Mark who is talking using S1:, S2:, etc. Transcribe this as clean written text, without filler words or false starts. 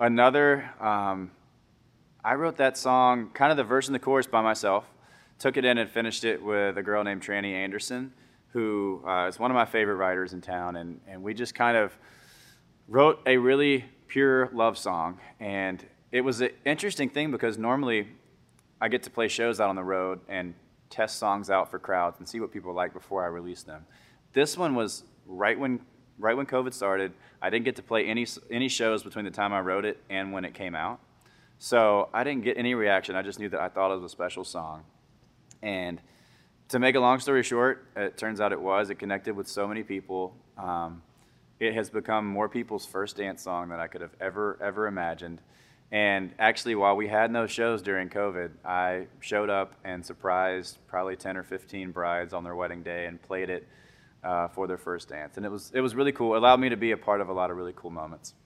S1: Another, I wrote that song, kind of the verse and the chorus by myself. Took it in and finished it with a girl named Tranny Anderson, who is one of my favorite writers in town, and we just kind of wrote a really pure love song. And it was an interesting thing because normally I get to play shows out on the road and test songs out for crowds and see what people like before I release them. This one was right when COVID started. I didn't get to play any shows between the time I wrote it and when it came out. So I didn't get any reaction. I just knew that I thought it was a special song. And to make a long story short, it turns out it was. It connected with so many people. It has become more people's first dance song than I could have ever imagined. And actually, while we had no shows during COVID, I showed up and surprised probably 10 or 15 brides on their wedding day and played it for their first dance. And it was really cool. It allowed me to be a part of a lot of really cool moments.